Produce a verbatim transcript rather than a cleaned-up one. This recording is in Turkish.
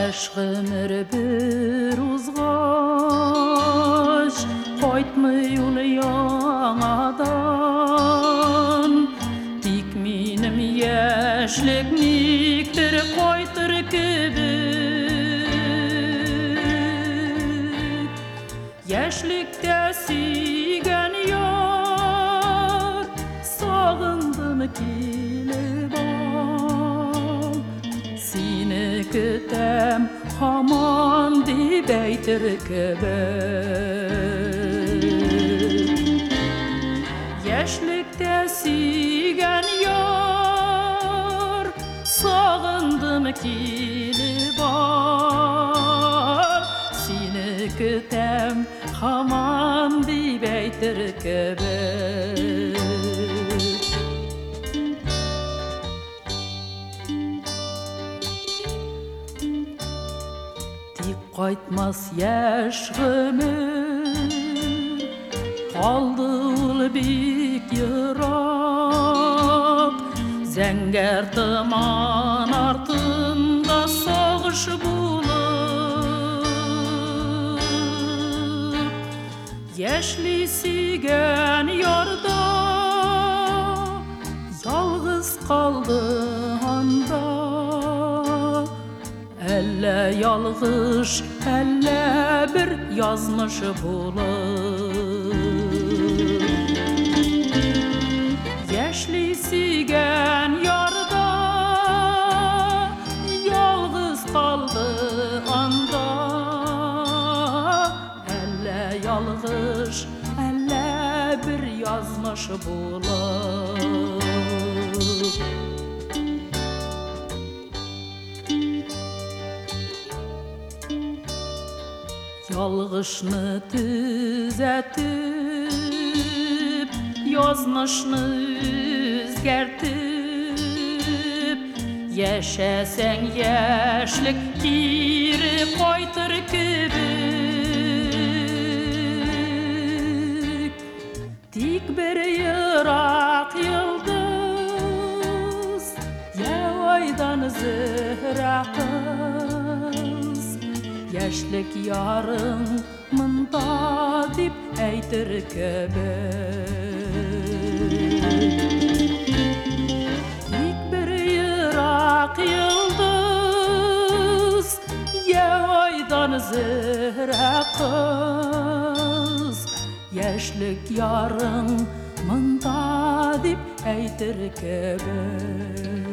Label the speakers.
Speaker 1: Yaş ömür bir uzgaş, koytmuyul yanadan. Dikminim yaşlik miktir koytur kibir. Yaşlikte sigen yar, sağındım kilib al. Seni kütem haman dip eytir kibir. Yaşlikte sigen yar, sağındım kilib al. Seni kütem haman dip eytir kibir. Qaytmaz yaş ömür, kaldı ul bik yırak. Zenger tıman artında sağış bulup. Yaşlı sigen yarda, yalğız kaldı anda. Elle yalğış, elle bir yazmış bulup. Yaşlı sigen yarda, yalğız kaldı anda. Elle yalğış, elle bir yazmış bulup. Yalğışını düzeltip, yazmışını özgertip. Yaşasan yaşlık geri koytur kibir. Dik bir yırak yıldız, ya aydan zıhra kız. Yaşlık yarın mında dip eytir kibir. İlk bir yırak yıldız, ya aydan zıhra kız. Yaşlık yarın mında dip eytir kibir.